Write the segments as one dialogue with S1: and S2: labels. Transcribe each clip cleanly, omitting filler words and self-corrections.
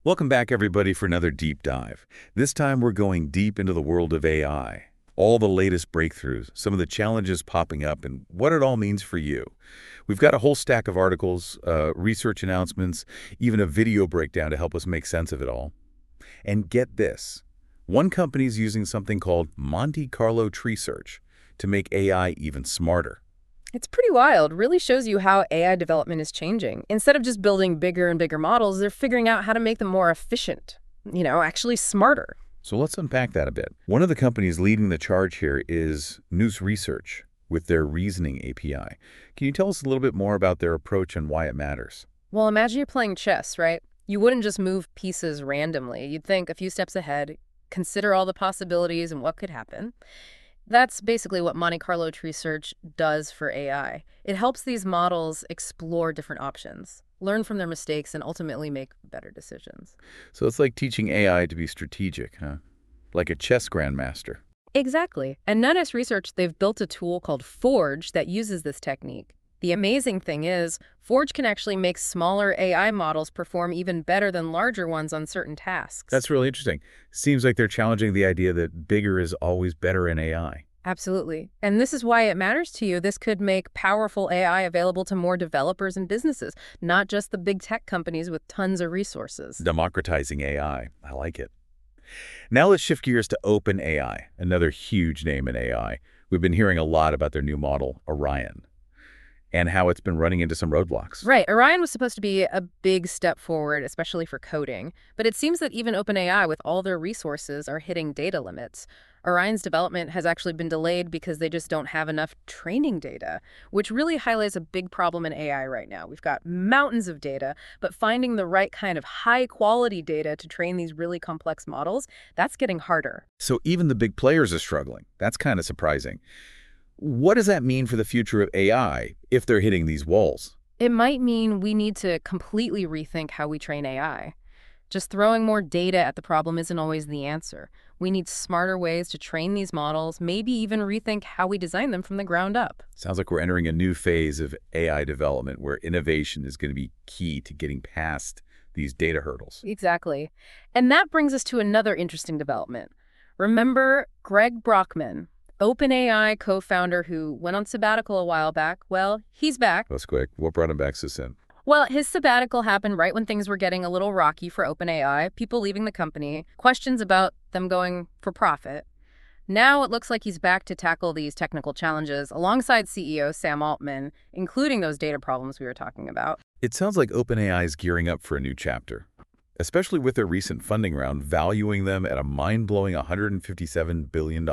S1: Welcome back, everybody, for another deep dive. This time we're going deep into the world of AI. All the latest breakthroughs, some of the challenges popping up, and what it all means for you. We've got a whole stack of articles, research announcements, even a video breakdown to help us make sense of it all. And get this. One company's using something called Monte Carlo Tree Search to make AI even smarter.
S2: It's pretty wild. Really shows you how AI development is changing. Instead of just building bigger and bigger models, they're figuring out how to make them more efficient, actually smarter.
S1: So let's unpack that a bit. One of the companies leading the charge here is Nous Research with their Reasoning API. Can you tell us a little bit more about their approach and why it matters?
S2: Well, imagine you're playing chess, right? You wouldn't just move pieces randomly. You'd think a few steps ahead, consider all the possibilities and what could happen. That's basically what Monte Carlo Tree Search does for AI. It helps these models explore different options, learn from their mistakes, and ultimately make better decisions.
S1: So it's like teaching AI to be strategic, huh? Like a chess grandmaster.
S2: Exactly. And Nunez Research, they've built a tool called Forge that uses this technique. The amazing thing is, Forge can actually make smaller AI models perform even better than larger ones on certain tasks.
S1: That's really interesting. Seems like they're challenging the idea that bigger is always better in AI.
S2: Absolutely. And this is why it matters to you. This could make powerful AI available to more developers and businesses, not just the big tech companies with tons of resources.
S1: Democratizing AI. I like it. Now let's shift gears to OpenAI, another huge name in AI. We've been hearing a lot about their new model, Orion, and how it's been running into some roadblocks.
S2: Right. Orion was supposed to be a big step forward, especially for coding. But it seems that even OpenAI, with all their resources, are hitting data limits. Orion's development has actually been delayed because they just don't have enough training data, which really highlights a big problem in AI right now. We've got mountains of data, but finding the right kind of high-quality data to train these really complex models, that's getting harder.
S1: So even the big players are struggling. That's kind of surprising. What does that mean for the future of AI if they're hitting these walls?
S2: It might mean we need to completely rethink how we train AI. Just throwing more data at the problem isn't always the answer. We need smarter ways to train these models, maybe even rethink how we design them from the ground up.
S1: Sounds like we're entering a new phase of AI development where innovation is going to be key to getting past these data hurdles.
S2: Exactly. And that brings us to another interesting development. Remember Greg Brockman, OpenAI co-founder who went on sabbatical a while back? Well, he's back.
S1: That's quick. What brought him back so soon?
S2: Well, his sabbatical happened right when things were getting a little rocky for OpenAI, people leaving the company, questions about them going for profit. Now it looks like he's back to tackle these technical challenges alongside CEO Sam Altman, including those data problems we were talking about.
S1: It sounds like OpenAI is gearing up for a new chapter, especially with their recent funding round valuing them at a mind-blowing $157 billion.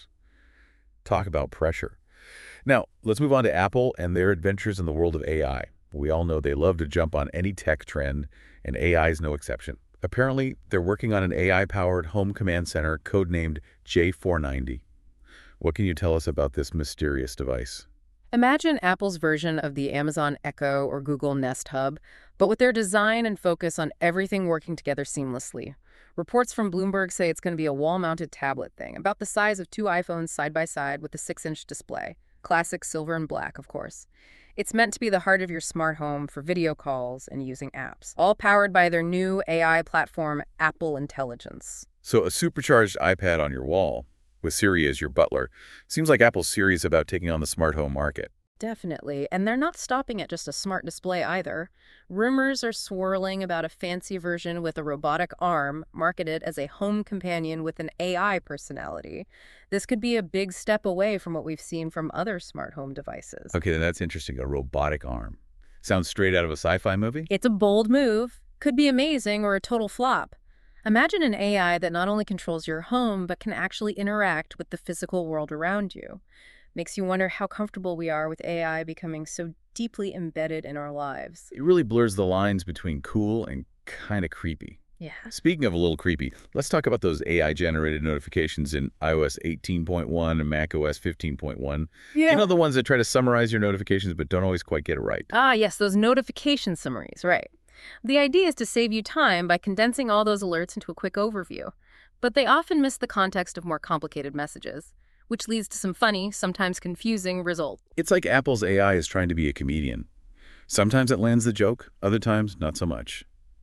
S1: Talk about pressure. Now, let's move on to Apple and their adventures in the world of AI. We all know they love to jump on any tech trend, and AI is no exception. Apparently, they're working on an AI-powered home command center codenamed J490. What can you tell us about this mysterious device?
S2: Imagine Apple's version of the Amazon Echo or Google Nest Hub, but with their design and focus on everything working together seamlessly. Reports from Bloomberg say it's going to be a wall-mounted tablet thing, about the size of two iPhones side by side with a 6-inch display. Classic silver and black, of course. It's meant to be the heart of your smart home for video calls and using apps, all powered by their new AI platform, Apple Intelligence.
S1: So a supercharged iPad on your wall, with Siri as your butler, seems like Apple's serious about taking on the smart home market.
S2: Definitely. And they're not stopping at just a smart display either. Rumors are swirling about a fancy version with a robotic arm marketed as a home companion with an AI personality. This could be a big step away from what we've seen from other smart home devices.
S1: Okay, then that's interesting. A robotic arm. Sounds straight out of a sci-fi movie?
S2: It's a bold move. Could be amazing or a total flop. Imagine an AI that not only controls your home, but can actually interact with the physical world around you. Makes you wonder how comfortable we are with AI becoming so deeply embedded in our lives.
S1: It really blurs the lines between cool and kind of creepy.
S2: Yeah.
S1: Speaking of a little creepy, let's talk about those AI-generated notifications in iOS 18.1 and macOS 15.1.
S2: Yeah.
S1: You know, the ones that try to summarize your notifications but don't always quite get it right.
S2: Ah, yes, those notification summaries, right. The idea is to save you time by condensing all those alerts into a quick overview. But they often miss the context of more complicated messages, which leads to some funny, sometimes confusing results.
S1: It's like Apple's AI is trying to be a comedian. Sometimes it lands the joke, other times not so much.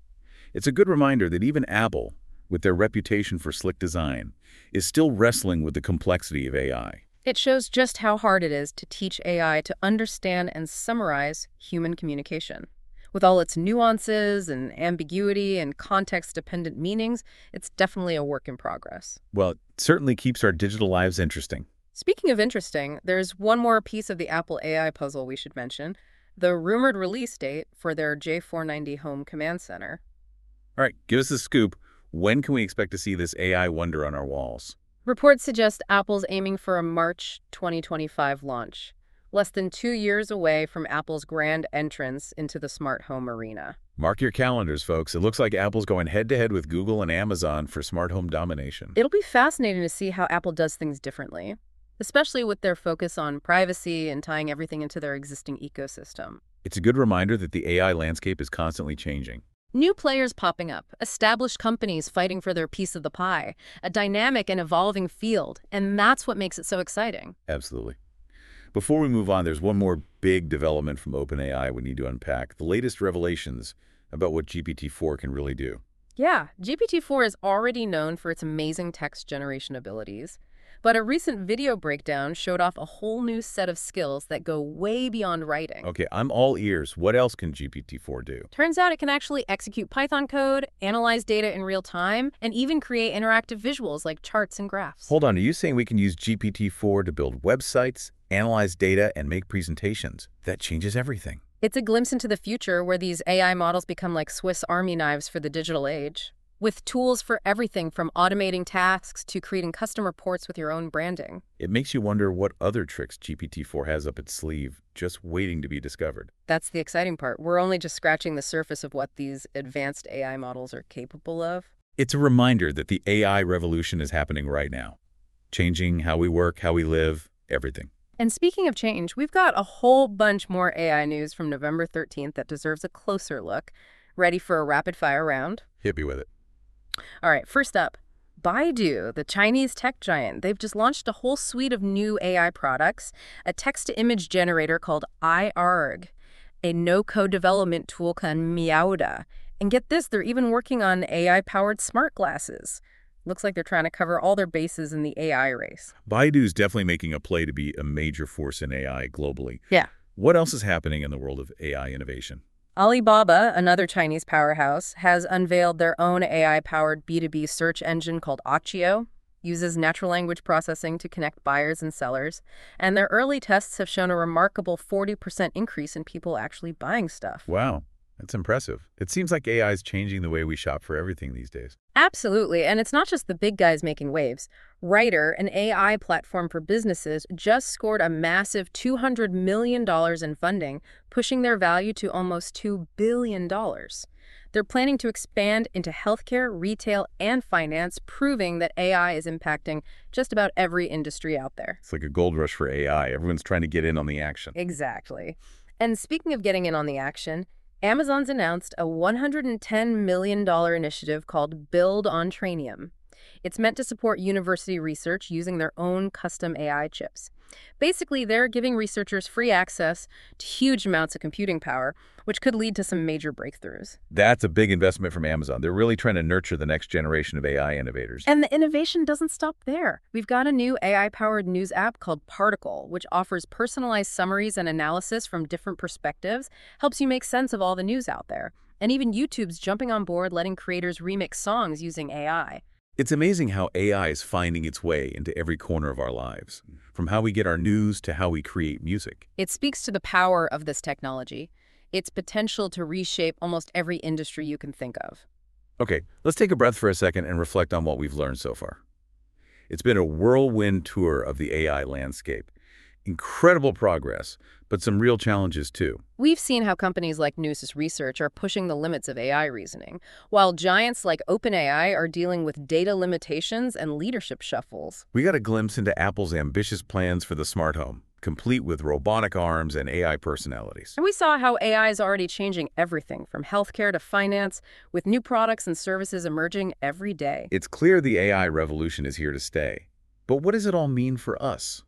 S1: It's a good reminder that even Apple, with their reputation for slick design, is still wrestling with the complexity of AI.
S2: It shows just how hard it is to teach AI to understand and summarize human communication. With all its nuances and ambiguity and context-dependent meanings, it's definitely a work in progress.
S1: Well, it certainly keeps our digital lives interesting.
S2: Speaking of interesting, there's one more piece of the Apple AI puzzle we should mention, the rumored release date for their J490 Home Command Center.
S1: All right, give us the scoop. When can we expect to see this AI wonder on our walls?
S2: Reports suggest Apple's aiming for a March 2025 launch, less than 2 years away from Apple's grand entrance into the smart home arena.
S1: Mark your calendars, folks. It looks like Apple's going head-to-head with Google and Amazon for smart home domination.
S2: It'll be fascinating to see how Apple does things differently, especially with their focus on privacy and tying everything into their existing ecosystem.
S1: It's a good reminder that the AI landscape is constantly changing.
S2: New players popping up, established companies fighting for their piece of the pie, a dynamic and evolving field, and that's what makes it so exciting.
S1: Absolutely. Before we move on, there's one more big development from OpenAI we need to unpack, the latest revelations about what GPT-4 can really do.
S2: Yeah, GPT-4 is already known for its amazing text generation abilities, but a recent video breakdown showed off a whole new set of skills that go way beyond writing.
S1: Okay, I'm all ears. What else can GPT-4 do?
S2: Turns out it can actually execute Python code, analyze data in real time, and even create interactive visuals like charts and graphs.
S1: Hold on, are you saying we can use GPT-4 to build websites, analyze data, and make presentations? That changes everything.
S2: It's a glimpse into the future where these AI models become like Swiss Army knives for the digital age, with tools for everything from automating tasks to creating custom reports with your own branding.
S1: It makes you wonder what other tricks GPT-4 has up its sleeve, just waiting to be discovered.
S2: That's the exciting part. We're only just scratching the surface of what these advanced AI models are capable of.
S1: It's a reminder that the AI revolution is happening right now, changing how we work, how we live, everything.
S2: And speaking of change, we've got a whole bunch more AI news from November 13th that deserves a closer look. Ready for a rapid-fire round?
S1: Hit me with it.
S2: All right, first up, Baidu, the Chinese tech giant. They've just launched a whole suite of new AI products, a text-to-image generator called iArg, a no-code development tool called Meowda. And get this, they're even working on AI-powered smart glasses. Looks like they're trying to cover all their bases in the AI race.
S1: Baidu's definitely making a play to be a major force in AI globally.
S2: Yeah.
S1: What else is happening in the world of AI innovation?
S2: Alibaba, another Chinese powerhouse, has unveiled their own AI-powered B2B search engine called Accio, uses natural language processing to connect buyers and sellers, and their early tests have shown a remarkable 40% increase in people actually buying stuff.
S1: Wow, that's impressive. It seems like AI is changing the way we shop for everything these days.
S2: Absolutely, and it's not just the big guys making waves. Writer, an AI platform for businesses, just scored a massive $200 million in funding, pushing their value to almost $2 billion. They're planning to expand into healthcare, retail, and finance, proving that AI is impacting just about every industry out there.
S1: It's like a gold rush for AI. Everyone's trying to get in on the action.
S2: Exactly. And speaking of getting in on the action, Amazon's announced a $110 million initiative called Build on Trainium. It's meant to support university research using their own custom AI chips. Basically, they're giving researchers free access to huge amounts of computing power, which could lead to some major breakthroughs.
S1: That's a big investment from Amazon. They're really trying to nurture the next generation of AI innovators.
S2: And the innovation doesn't stop there. We've got a new AI-powered news app called Particle, which offers personalized summaries and analysis from different perspectives, helps you make sense of all the news out there. And even YouTube's jumping on board, letting creators remix songs using AI.
S1: It's amazing how AI is finding its way into every corner of our lives, from how we get our news to how we create music.
S2: It speaks to the power of this technology, its potential to reshape almost every industry you can think of.
S1: Okay, let's take a breath for a second and reflect on what we've learned so far. It's been a whirlwind tour of the AI landscape. Incredible progress, but some real challenges too.
S2: We've seen how companies like Gnosis Research are pushing the limits of AI reasoning, while giants like OpenAI are dealing with data limitations and leadership shuffles.
S1: We got a glimpse into Apple's ambitious plans for the smart home, complete with robotic arms and AI personalities.
S2: And we saw how AI is already changing everything from healthcare to finance, with new products and services emerging every day.
S1: It's clear the AI revolution is here to stay. But what does it all mean for us?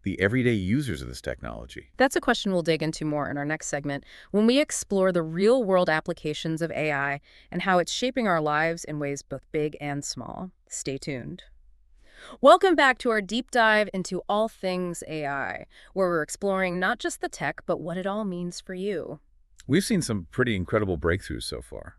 S1: the everyday users of this technology?
S2: That's a question we'll dig into more in our next segment when we explore the real-world applications of AI and how it's shaping our lives in ways both big and small. Stay tuned. Welcome back to our deep dive into all things AI, where we're exploring not just the tech, but what it all means for you.
S1: We've seen some pretty incredible breakthroughs so far.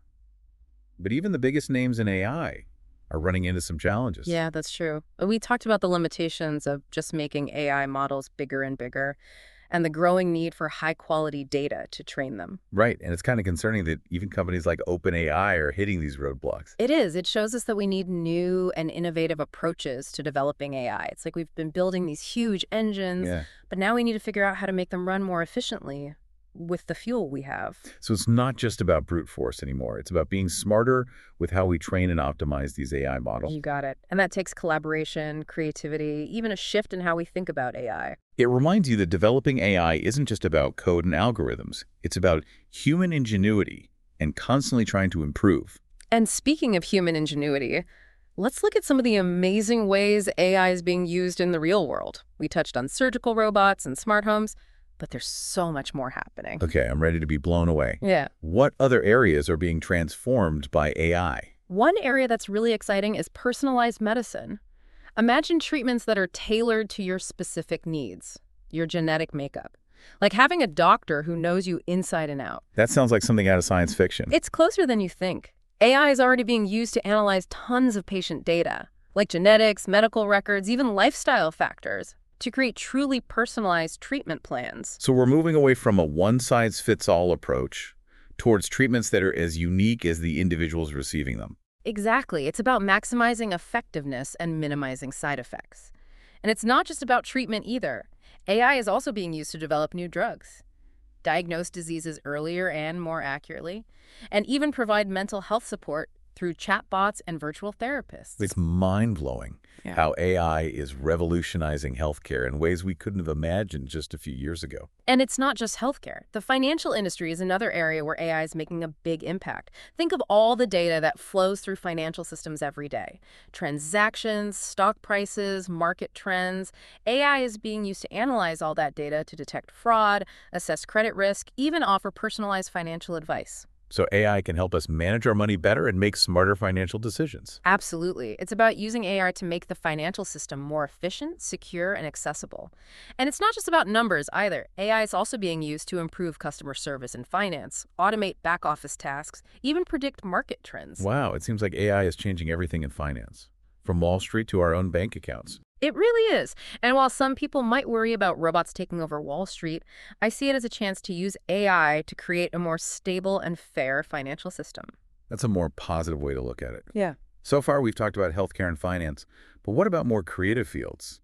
S1: But even the biggest names in AI are running into some challenges.
S2: Yeah, that's true. We talked about the limitations of just making AI models bigger and bigger, and the growing need for high-quality data to train them.
S1: Right, and it's kind of concerning that even companies like OpenAI are hitting these roadblocks.
S2: It is. It shows us that we need new and innovative approaches to developing AI. It's like we've been building these huge engines,
S1: Yeah.
S2: but now we need to figure out how to make them run more efficiently with the fuel we have.
S1: So it's not just about brute force anymore. It's about being smarter with how we train and optimize these AI models.
S2: You got it. And that takes collaboration, creativity, even a shift in how we think about AI.
S1: It reminds you that developing AI isn't just about code and algorithms. It's about human ingenuity and constantly trying to improve.
S2: And speaking of human ingenuity, let's look at some of the amazing ways AI is being used in the real world. We touched on surgical robots and smart homes, but there's so much more happening.
S1: Okay, I'm ready to be blown away.
S2: Yeah.
S1: What other areas are being transformed by AI?
S2: One area that's really exciting is personalized medicine. Imagine treatments that are tailored to your specific needs, your genetic makeup. Like having a doctor who knows you inside and out.
S1: That sounds like something out of science fiction.
S2: It's closer than you think. AI is already being used to analyze tons of patient data, like genetics, medical records, even lifestyle factors, to create truly personalized treatment plans.
S1: So we're moving away from a one-size-fits-all approach towards treatments that are as unique as the individuals receiving them.
S2: Exactly. It's about maximizing effectiveness and minimizing side effects. And it's not just about treatment either. AI is also being used to develop new drugs, diagnose diseases earlier and more accurately, and even provide mental health support through chatbots and virtual therapists.
S1: It's mind-blowing
S2: Yeah.
S1: how AI is revolutionizing healthcare in ways we couldn't have imagined just a few years ago.
S2: And it's not just healthcare. The financial industry is another area where AI is making a big impact. Think of all the data that flows through financial systems every day. Transactions, stock prices, market trends. AI is being used to analyze all that data to detect fraud, assess credit risk, even offer personalized financial advice.
S1: So AI can help us manage our money better and make smarter financial decisions.
S2: Absolutely. It's about using AI to make the financial system more efficient, secure, and accessible. And it's not just about numbers either. AI is also being used to improve customer service and finance, automate back-office tasks, even predict market trends.
S1: Wow, it seems like AI is changing everything in finance, from Wall Street to our own bank accounts.
S2: It really is. And while some people might worry about robots taking over Wall Street, I see it as a chance to use AI to create a more stable and fair financial system.
S1: That's a more positive way to look at it.
S2: Yeah.
S1: So far, we've talked about healthcare and finance, but what about more creative fields?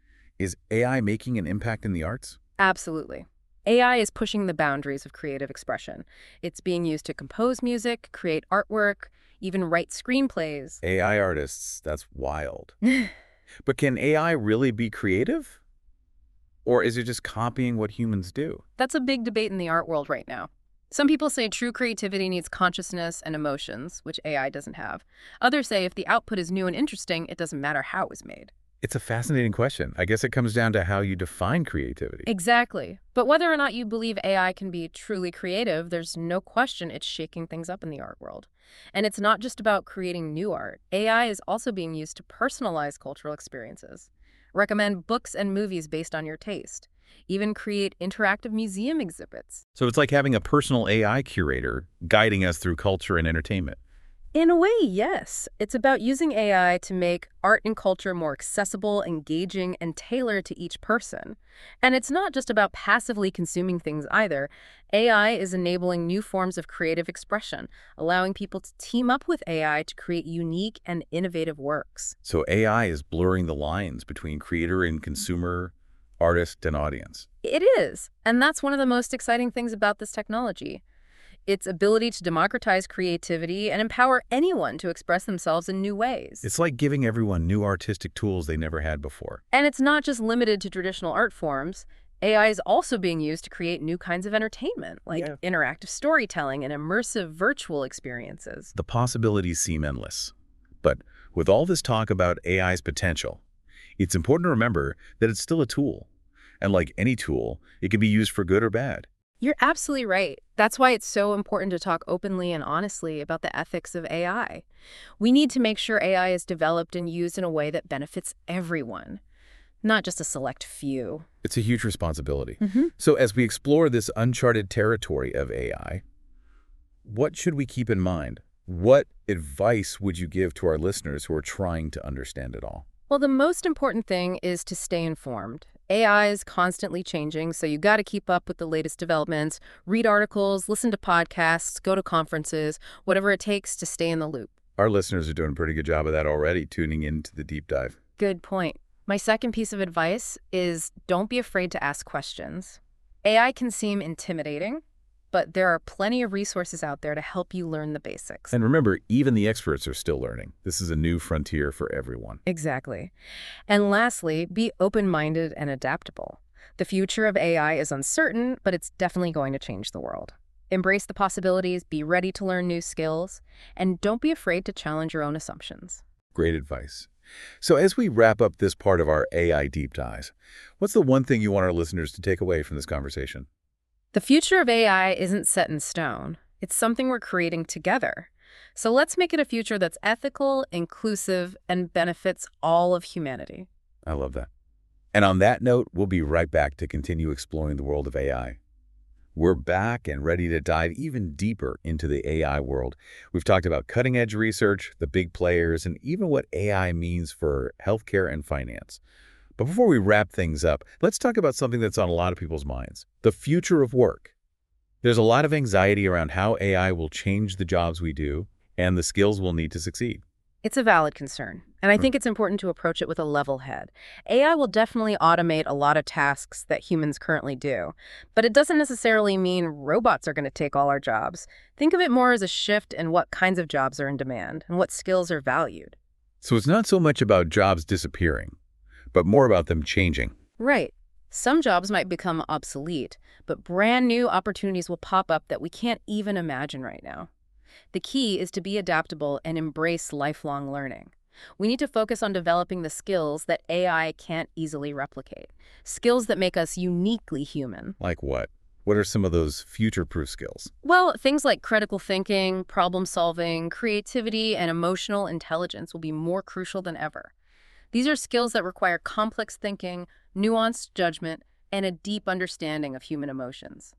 S1: Is AI making an impact in the arts?
S2: Absolutely. AI is pushing the boundaries of creative expression. It's being used to compose music, create artwork, even write screenplays.
S1: AI artists, that's wild. But can AI really be creative? Or is it just copying what humans do?
S2: That's a big debate in the art world right now. Some people say true creativity needs consciousness and emotions, which AI doesn't have. Others say if the output is new and interesting, it doesn't matter how it was made.
S1: It's a fascinating question. I guess it comes down to how you define creativity.
S2: Exactly. But whether or not you believe AI can be truly creative, there's no question it's shaking things up in the art world. And it's not just about creating new art. AI is also being used to personalize cultural experiences, recommend books and movies based on your taste, even create interactive museum exhibits.
S1: So it's like having a personal AI curator guiding us through culture and entertainment.
S2: In a way, yes. It's about using AI to make art and culture more accessible, engaging, and tailored to each person. And it's not just about passively consuming things either. AI is enabling new forms of creative expression, allowing people to team up with AI to create unique and innovative works.
S1: So AI is blurring the lines between creator and consumer, artist and audience.
S2: It is. And that's one of the most exciting things about this technology. Its ability to democratize creativity and empower anyone to express themselves in new ways.
S1: It's like giving everyone new artistic tools they never had before.
S2: And it's not just limited to traditional art forms. AI is also being used to create new kinds of entertainment, like interactive storytelling and immersive virtual experiences.
S1: The possibilities seem endless. But with all this talk about AI's potential, it's important to remember that it's still a tool. And like any tool, it can be used for good or bad.
S2: You're absolutely right. That's why it's so important to talk openly and honestly about the ethics of AI. We need to make sure AI is developed and used in a way that benefits everyone, not just a select few.
S1: It's a huge responsibility. So as we explore this uncharted territory of AI, what should we keep in mind? What advice would you give to our listeners who are trying to understand it all?
S2: Well, the most important thing is to stay informed. AI is constantly changing, so you got to keep up with the latest developments, read articles, listen to podcasts, go to conferences, whatever it takes to stay in the loop.
S1: Our listeners are doing a pretty good job of that already, tuning into the deep dive.
S2: Good point. My second piece of advice is don't be afraid to ask questions. AI can seem intimidating, but there are plenty of resources out there to help you learn the basics.
S1: And remember, even the experts are still learning. This is a new frontier for everyone.
S2: Exactly. And lastly, be open-minded and adaptable. The future of AI is uncertain, but it's definitely going to change the world. Embrace the possibilities, be ready to learn new skills, and don't be afraid to challenge your own assumptions.
S1: Great advice. So as we wrap up this part of our AI deep dives, what's the one thing you want our listeners to take away from this conversation?
S2: The future of AI isn't set in stone. It's something we're creating together. So let's make it a future that's ethical, inclusive, and benefits all of humanity.
S1: I love that. And on that note, we'll be right back to continue exploring the world of AI. We're back and ready to dive even deeper into the AI world. We've talked about cutting-edge research, the big players, and even what AI means for healthcare and finance. But before we wrap things up, let's talk about something that's on a lot of people's minds, the future of work. There's a lot of anxiety around how AI will change the jobs we do and the skills we'll need to succeed.
S2: It's a valid concern, and I think it's important to approach it with a level head. AI will definitely automate a lot of tasks that humans currently do, but it doesn't necessarily mean robots are going to take all our jobs. Think of it more as a shift in what kinds of jobs are in demand and what skills are valued.
S1: So it's not so much about jobs disappearing, but more about them changing.
S2: Right. Some jobs might become obsolete, but brand new opportunities will pop up that we can't even imagine right now. The key is to be adaptable and embrace lifelong learning. We need to focus on developing the skills that AI can't easily replicate, skills that make us uniquely human.
S1: Like what? What are some of those future-proof skills?
S2: Well, things like critical thinking, problem solving, creativity, and emotional intelligence will be more crucial than ever. These are skills that require complex thinking, nuanced judgment, and a deep understanding of human emotions.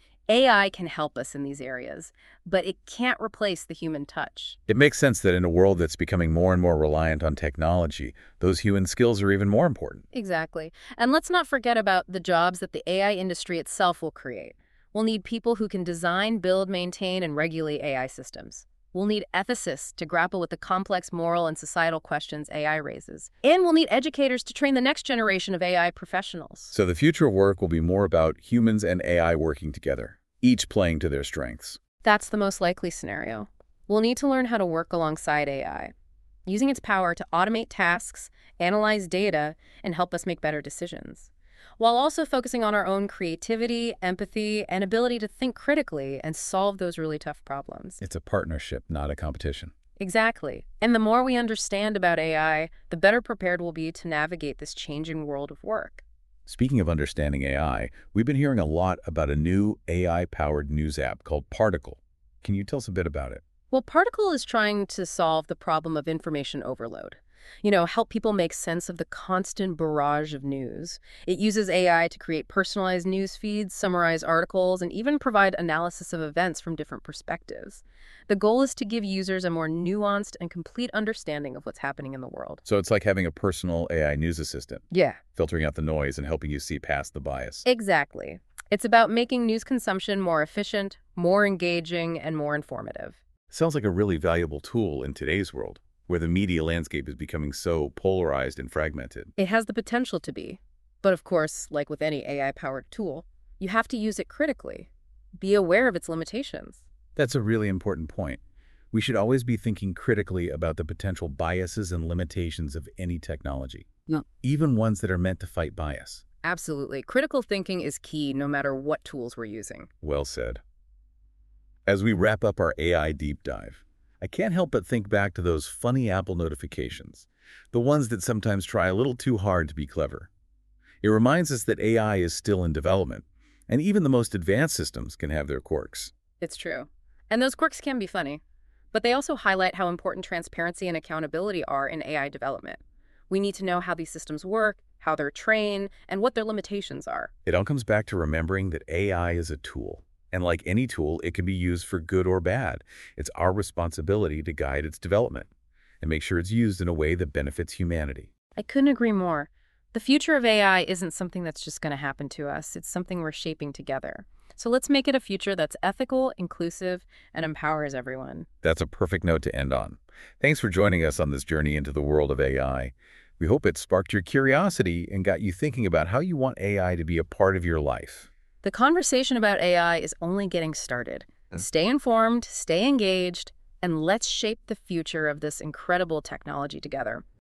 S2: AI can help us in these areas, but it can't replace the human touch.
S1: It makes sense that in a world that's becoming more and more reliant on technology, those human skills are even more important.
S2: Exactly. And let's not forget about the jobs that the AI industry itself will create. We'll need people who can design, build, maintain, and regulate AI systems. We'll need ethicists to grapple with the complex moral and societal questions AI raises. And we'll need educators to train the next generation of AI professionals.
S1: So the future of work will be more about humans and AI working together, each playing to their strengths.
S2: That's the most likely scenario. We'll need to learn how to work alongside AI, using its power to automate tasks, analyze data, and help us make better decisions, while also focusing on our own creativity, empathy, and ability to think critically and solve those really tough problems.
S1: It's a partnership, not a competition.
S2: Exactly. And the more we understand about AI, the better prepared we'll be to navigate this changing world of work.
S1: Speaking of understanding AI, we've been hearing a lot about a new AI-powered news app called Particle. Can you tell us a bit about it?
S2: Well, Particle is trying to solve the problem of information overload. Help people make sense of the constant barrage of news. It uses AI to create personalized news feeds, summarize articles, and even provide analysis of events from different perspectives. The goal is to give users a more nuanced and complete understanding of what's happening in the world.
S1: So it's like having a personal AI news assistant,
S2: Yeah,
S1: filtering out the noise and helping you see past the bias.
S2: exactly. It's about making news consumption more efficient, more engaging, and more informative.
S1: Sounds like a really valuable tool in today's world, where the media landscape is becoming so polarized and fragmented.
S2: It has the potential to be. But of course, like with any AI-powered tool, you have to use it critically. Be aware of its limitations.
S1: That's a really important point. We should always be thinking critically about the potential biases and limitations of any technology, even ones that are meant to fight bias.
S2: Absolutely. Critical thinking is key no matter what tools we're using.
S1: Well said. As we wrap up our AI deep dive, I can't help but think back to those funny Apple notifications, the ones that sometimes try a little too hard to be clever. It reminds us that AI is still in development, and even the most advanced systems can have their quirks.
S2: It's true. And those quirks can be funny. But they also highlight how important transparency and accountability are in AI development. We need to know how these systems work, how they're trained, and what their limitations are.
S1: It all comes back to remembering that AI is a tool. And like any tool, it can be used for good or bad. It's our responsibility to guide its development and make sure it's used in a way that benefits humanity.
S2: I couldn't agree more. The future of AI isn't something that's just going to happen to us. It's something we're shaping together. So let's make it a future that's ethical, inclusive, and empowers everyone.
S1: That's a perfect note to end on. Thanks for joining us on this journey into the world of AI. We hope it sparked your curiosity and got you thinking about how you want AI to be a part of your life.
S2: The conversation about AI is only getting started. Stay informed, stay engaged, and let's shape the future of this incredible technology together.